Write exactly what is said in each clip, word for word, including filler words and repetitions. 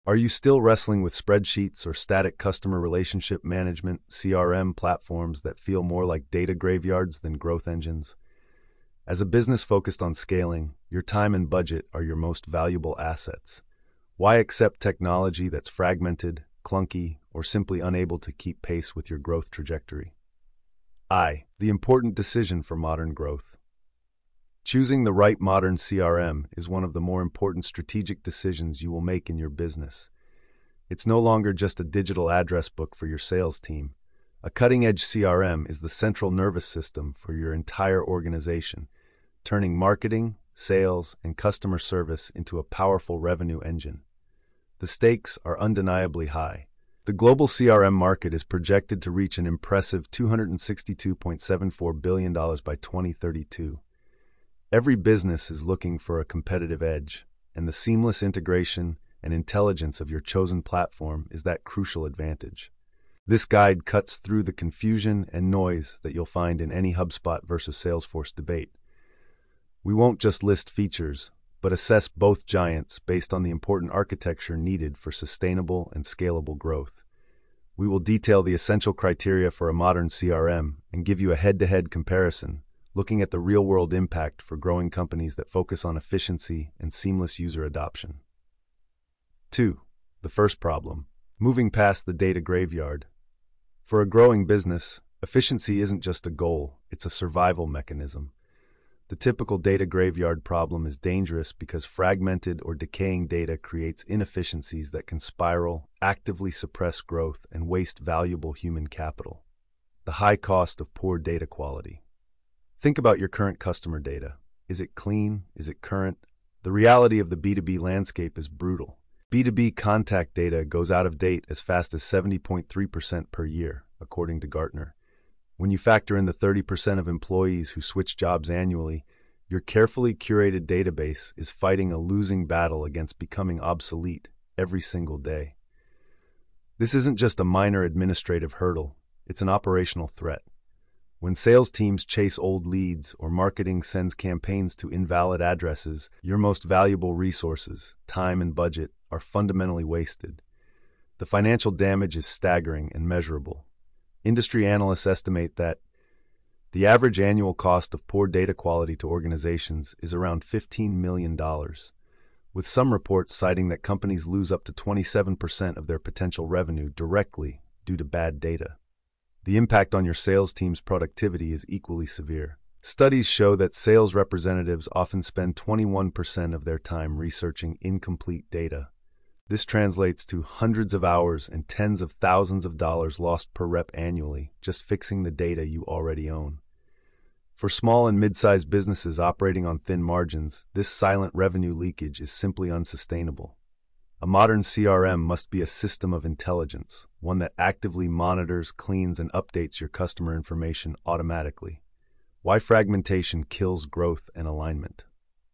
Are you still wrestling with spreadsheets or static customer relationship management (C R M) platforms that feel more like data graveyards than growth engines? As a business focused on scaling, your time and budget are your most valuable assets. Why accept technology that's fragmented, clunky, or simply unable to keep pace with your growth trajectory? I. The important decision for modern growth. Choosing the right modern C R M is one of the more important strategic decisions you will make in your business. It's no longer just a digital address book for your sales team. A cutting-edge C R M is the central nervous system for your entire organization, turning marketing, sales, and customer service into a powerful revenue engine. The stakes are undeniably high. The global C R M market is projected to reach an impressive two hundred sixty-two point seven four billion dollars by twenty thirty-two. Every business is looking for a competitive edge, and the seamless integration and intelligence of your chosen platform is that crucial advantage. This guide cuts through the confusion and noise that you'll find in any HubSpot versus Salesforce debate. We won't just list features, but assess both giants based on the important architecture needed for sustainable and scalable growth. We will detail the essential criteria for a modern C R M and give you a head-to-head comparison, looking at the real-world impact for growing companies that focus on efficiency and seamless user adoption. two. The first problem: moving past the data graveyard. For a growing business, efficiency isn't just a goal, it's a survival mechanism. The typical data graveyard problem is dangerous because fragmented or decaying data creates inefficiencies that can spiral, actively suppress growth, and waste valuable human capital. The high cost of poor data quality. Think about your current customer data. Is it clean? Is it current? The reality of the B two B landscape is brutal. B two B contact data goes out of date as fast as seventy point three percent per year, according to Gartner. When you factor in the thirty percent of employees who switch jobs annually, your carefully curated database is fighting a losing battle against becoming obsolete every single day. This isn't just a minor administrative hurdle, it's an operational threat. When sales teams chase old leads or marketing sends campaigns to invalid addresses, your most valuable resources, time and budget, are fundamentally wasted. The financial damage is staggering and measurable. Industry analysts estimate that the average annual cost of poor data quality to organizations is around fifteen million dollars, with some reports citing that companies lose up to twenty-seven percent of their potential revenue directly due to bad data. The impact on your sales team's productivity is equally severe. Studies show that sales representatives often spend twenty-one percent of their time researching incomplete data. This translates to hundreds of hours and tens of thousands of dollars lost per rep annually, just fixing the data you already own. For small and mid-sized businesses operating on thin margins, this silent revenue leakage is simply unsustainable. A modern C R M must be a system of intelligence, one that actively monitors, cleans, and updates your customer information automatically. Why fragmentation kills growth and alignment?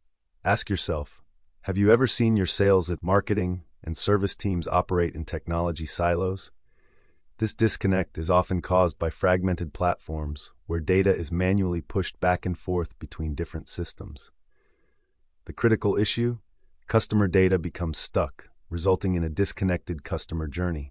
Ask yourself, have you ever seen your sales and marketing and service teams operate in technology silos? This disconnect is often caused by fragmented platforms where data is manually pushed back and forth between different systems. The critical issue? Customer data becomes stuck, resulting in a disconnected customer journey.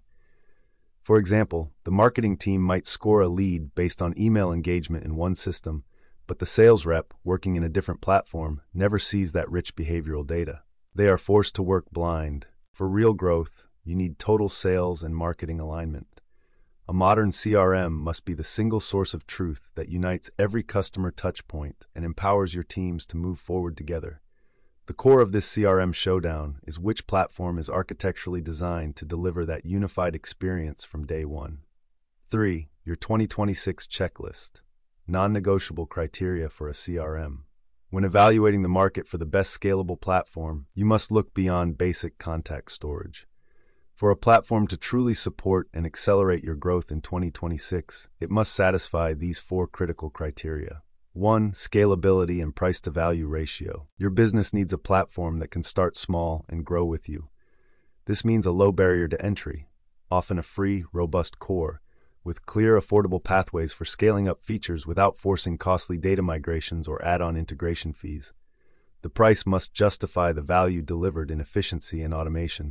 For example, the marketing team might score a lead based on email engagement in one system, but the sales rep, working in a different platform, never sees that rich behavioral data. They are forced to work blind. For real growth, you need total sales and marketing alignment. A modern C R M must be the single source of truth that unites every customer touchpoint and empowers your teams to move forward together. The core of this C R M showdown is which platform is architecturally designed to deliver that unified experience from day one. three. Your twenty twenty-six checklist. Non-negotiable criteria for a C R M. When evaluating the market for the best scalable platform, you must look beyond basic contact storage. For a platform to truly support and accelerate your growth in twenty twenty-six, it must satisfy these four critical criteria. one. Scalability and price-to-value ratio. Your business needs a platform that can start small and grow with you. This means a low barrier to entry, often a free, robust core, with clear, affordable pathways for scaling up features without forcing costly data migrations or add-on integration fees. The price must justify the value delivered in efficiency and automation,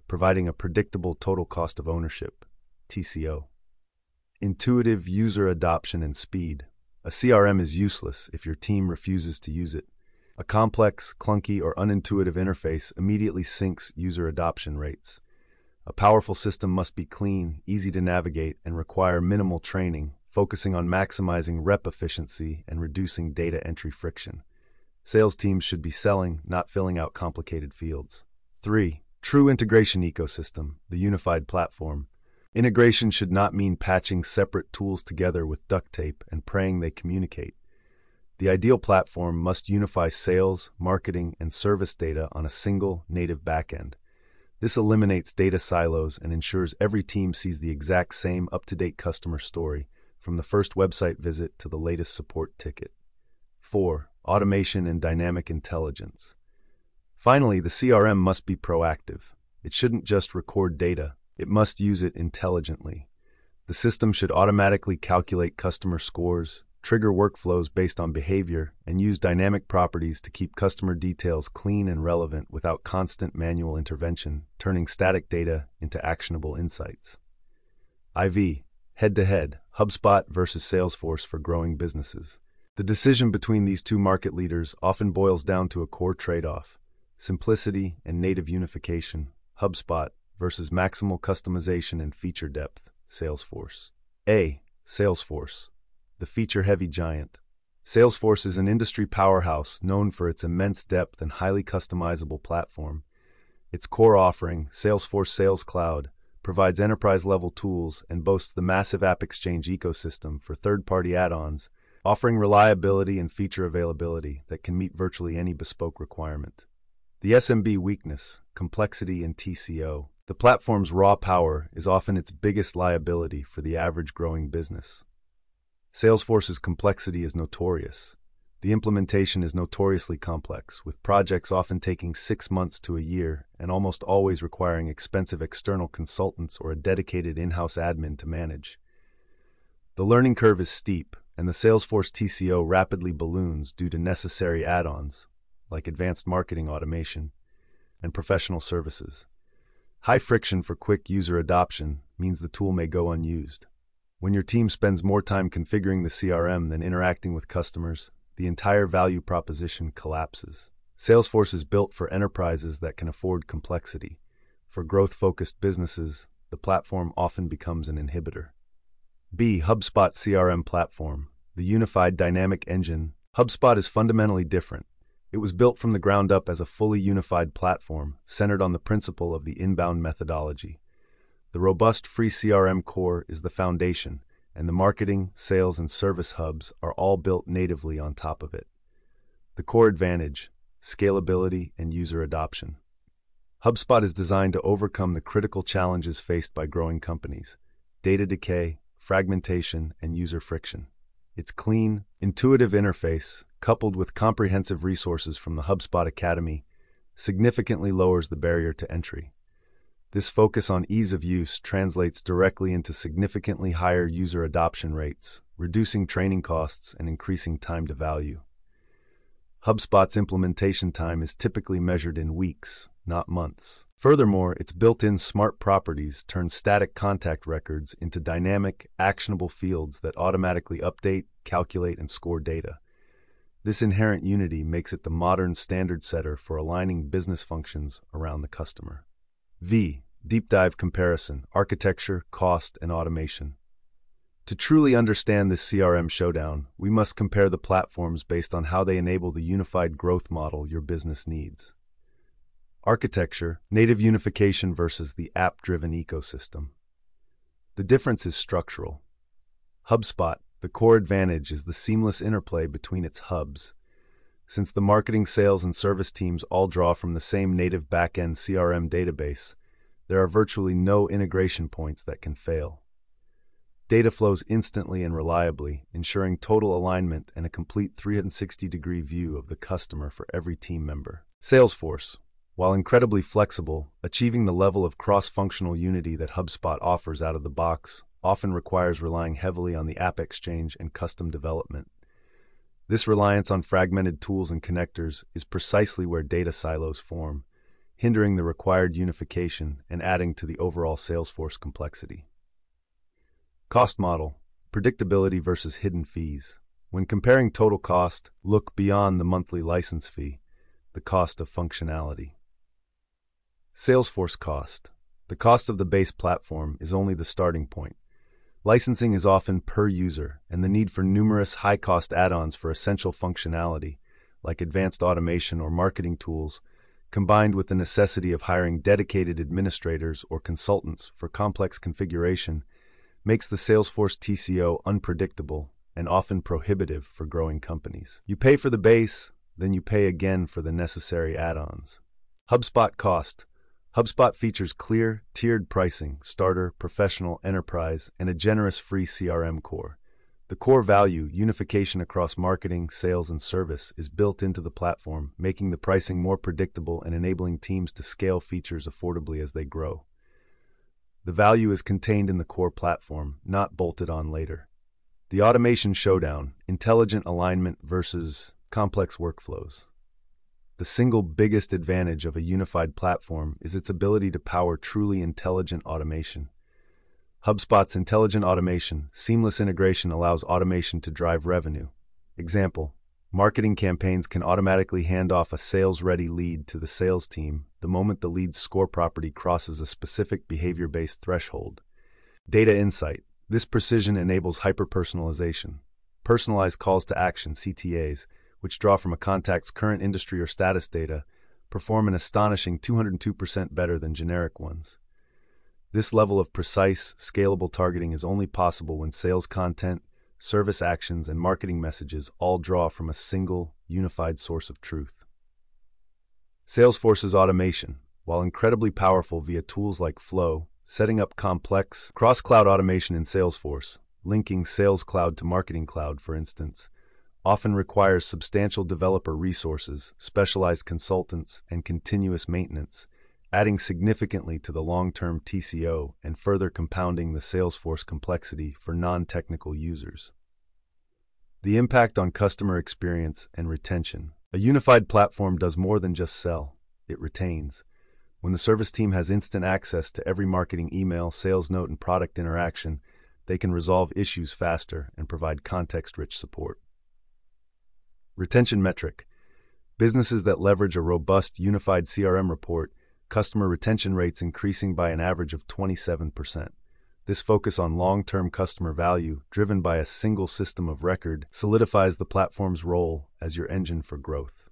providing a predictable total cost of ownership, T C O. Intuitive user adoption and speed. A C R M is useless if your team refuses to use it. A complex, clunky, or unintuitive interface immediately sinks user adoption rates. A powerful system must be clean, easy to navigate, and require minimal training, focusing on maximizing rep efficiency and reducing data entry friction. Sales teams should be selling, not filling out complicated fields. three. True integration ecosystem, the unified platform. Integration should not mean patching separate tools together with duct tape and praying they communicate. The ideal platform must unify sales, marketing, and service data on a single native backend. This eliminates data silos and ensures every team sees the exact same up-to-date customer story, from the first website visit to the latest support ticket. four. Automation and dynamic intelligence. Finally, the C R M must be proactive. It shouldn't just record data, it must use it intelligently. The system should automatically calculate customer scores, trigger workflows based on behavior, and use dynamic properties to keep customer details clean and relevant without constant manual intervention, turning static data into actionable insights. four. Head-to-head, HubSpot versus Salesforce for growing businesses. The decision between these two market leaders often boils down to a core trade-off: simplicity and native unification, HubSpot, versus maximal customization and feature depth, Salesforce. A. Salesforce, the feature-heavy giant. Salesforce is an industry powerhouse known for its immense depth and highly customizable platform. Its core offering, Salesforce Sales Cloud, provides enterprise-level tools and boasts the massive AppExchange ecosystem for third-party add-ons, offering reliability and feature availability that can meet virtually any bespoke requirement. The S M B weakness, complexity, and T C O. The platform's raw power is often its biggest liability for the average growing business. Salesforce's complexity is notorious. The implementation is notoriously complex, with projects often taking six months to a year and almost always requiring expensive external consultants or a dedicated in-house admin to manage. The learning curve is steep, and the Salesforce T C O rapidly balloons due to necessary add-ons, like advanced marketing automation and professional services. High friction for quick user adoption means the tool may go unused. When your team spends more time configuring the C R M than interacting with customers, the entire value proposition collapses. Salesforce is built for enterprises that can afford complexity. For growth-focused businesses, the platform often becomes an inhibitor. B. HubSpot C R M platform, the unified dynamic engine. HubSpot is fundamentally different. It was built from the ground up as a fully unified platform, centered on the principle of the inbound methodology. The robust free C R M core is the foundation, and the marketing, sales, and service hubs are all built natively on top of it. The core advantage: scalability and user adoption. HubSpot is designed to overcome the critical challenges faced by growing companies: data decay, fragmentation, and user friction. Its clean, intuitive interface, coupled with comprehensive resources from the HubSpot Academy, significantly lowers the barrier to entry. This focus on ease of use translates directly into significantly higher user adoption rates, reducing training costs and increasing time to value. HubSpot's implementation time is typically measured in weeks, not months. Furthermore, its built-in smart properties turn static contact records into dynamic, actionable fields that automatically update, calculate, and score data. This inherent unity makes it the modern standard setter for aligning business functions around the customer. V. Deep dive comparison, architecture, cost, and automation. To truly understand this C R M showdown, we must compare the platforms based on how they enable the unified growth model your business needs. Architecture, native unification versus the app-driven ecosystem. The difference is structural. HubSpot, the core advantage is the seamless interplay between its hubs. Since the marketing, sales, and service teams all draw from the same native back-end C R M database, there are virtually no integration points that can fail. Data flows instantly and reliably, ensuring total alignment and a complete three hundred sixty degree view of the customer for every team member. Salesforce, while incredibly flexible, achieving the level of cross-functional unity that HubSpot offers out of the box often requires relying heavily on the AppExchange and custom development. This reliance on fragmented tools and connectors is precisely where data silos form. hindering the required unification and adding to the overall Salesforce complexity. Cost model, predictability versus hidden fees. When comparing total cost, look beyond the monthly license fee, the cost of functionality. Salesforce cost. The cost of the base platform is only the starting point. Licensing is often per user, and the need for numerous high-cost add-ons for essential functionality, like advanced automation or marketing tools, combined with the necessity of hiring dedicated administrators or consultants for complex configuration, makes the Salesforce T C O unpredictable and often prohibitive for growing companies. You pay for the base, then you pay again for the necessary add-ons. HubSpot cost. HubSpot features clear, tiered pricing, starter, professional, enterprise, and a generous free C R M core. The core value, unification across marketing, sales, and service, is built into the platform, making the pricing more predictable and enabling teams to scale features affordably as they grow. The value is contained in the core platform, not bolted on later. The automation showdown, intelligent alignment versus complex workflows. The single biggest advantage of a unified platform is its ability to power truly intelligent automation. HubSpot's intelligent automation, seamless integration allows automation to drive revenue. Example, marketing campaigns can automatically hand off a sales-ready lead to the sales team the moment the lead's score property crosses a specific behavior-based threshold. Data insight. This precision enables hyper-personalization. Personalized calls to action, C T As, which draw from a contact's current industry or status data, perform an astonishing two hundred two percent better than generic ones. This level of precise, scalable targeting is only possible when sales content, service actions, and marketing messages all draw from a single, unified source of truth. Salesforce's automation, while incredibly powerful via tools like Flow, setting up complex, cross-cloud automation in Salesforce, linking Sales Cloud to Marketing Cloud, for instance, often requires substantial developer resources, specialized consultants, and continuous maintenance, adding significantly to the long-term T C O and further compounding the Salesforce complexity for non-technical users. The impact on customer experience and retention. A unified platform does more than just sell, it retains. When the service team has instant access to every marketing email, sales note, and product interaction, they can resolve issues faster and provide context-rich support. Retention metric. Businesses that leverage a robust, unified C R M report, customer retention rates increasing by an average of twenty-seven percent. This focus on long-term customer value, driven by a single system of record, solidifies the platform's role as your engine for growth.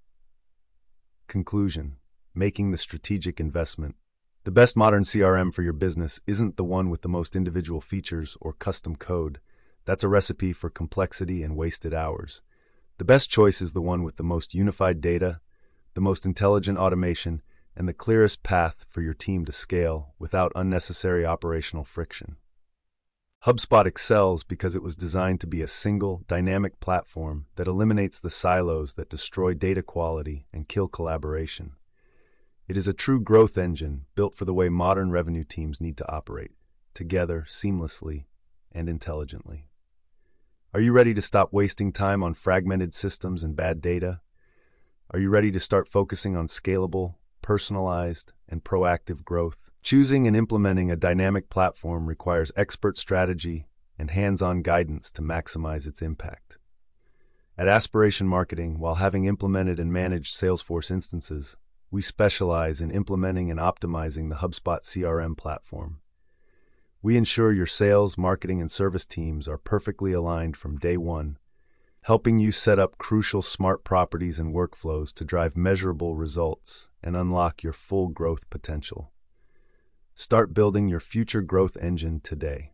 Conclusion. Making the strategic investment. The best modern C R M for your business isn't the one with the most individual features or custom code. That's a recipe for complexity and wasted hours. The best choice is the one with the most unified data, the most intelligent automation, and the clearest path for your team to scale without unnecessary operational friction. HubSpot excels because it was designed to be a single, dynamic platform that eliminates the silos that destroy data quality and kill collaboration. It is a true growth engine built for the way modern revenue teams need to operate, together, seamlessly, and intelligently. Are you ready to stop wasting time on fragmented systems and bad data? Are you ready to start focusing on scalable, personalized, and proactive growth? Choosing and implementing a dynamic platform requires expert strategy and hands-on guidance to maximize its impact. At Aspiration Marketing, while having implemented and managed Salesforce instances, we specialize in implementing and optimizing the HubSpot C R M platform. We ensure your sales, marketing, and service teams are perfectly aligned from day one, helping you set up crucial smart properties and workflows to drive measurable results and unlock your full growth potential. Start building your future growth engine today.